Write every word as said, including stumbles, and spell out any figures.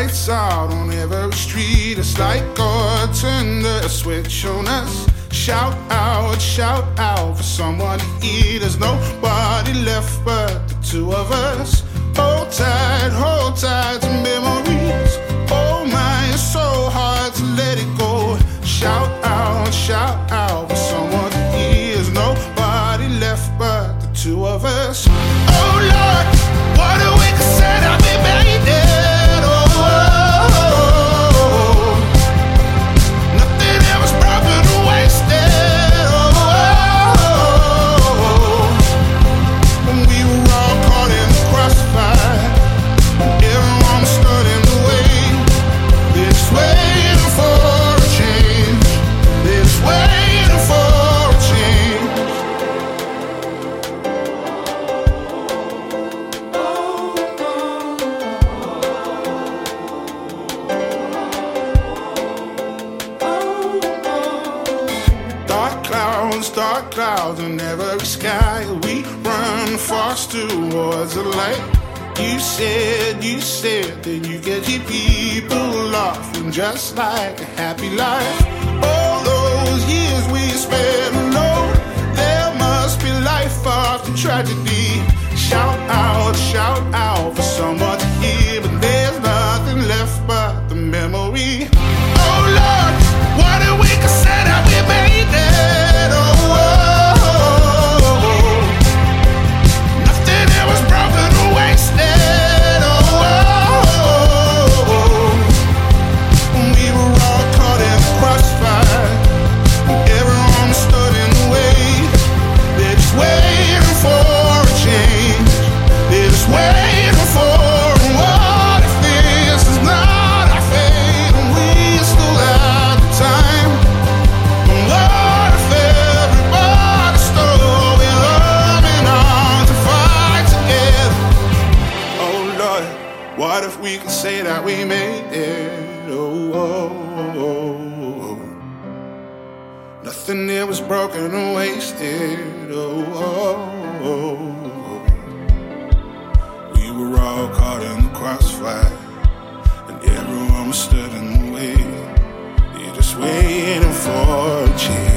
lights out on every street. It's like God turned a switch on us. Shout out, shout out for someone to eat. There's nobody left but the two of us. Hold tight, hold tight to memories. Oh my, it's so hard to let it go. Shout out, shout out for someone to eat. There's nobody left but the two of us. Oh Lord, what a week I said I've been made it. Oh, oh, oh, nothing ever was broken or wasted. Oh, oh, oh, when we were all caught in the crossfire, everyone stood in the way. They're just waiting for a change. They're just waiting for a change. Dark clouds, dark clouds in every sky. We run fast towards the light. You said, you said that you get your people off, and just like a happy life. All those years we spent alone, there must be life after tragedy. Shout out, shout out for someone to hear, but there's nothing left but the memory. Oh Lord, what a week I said that we made it. Oh, oh, oh, nothing ever was broken or wasted. Oh, oh, oh, we were all caught in the crossfire, everyone stood in the way. They're just waiting for a change. They're just waiting for a what if this is not our fate, and we still have the time. And what if everybody stole with love and on to fight together? Oh Lord, what if we could say that we made it? Oh, oh, oh, oh. Nothing there was broken or wasted. Oh, oh, oh, oh. We were all caught in the crossfire, and everyone was stood in the way. They're just waiting for a change.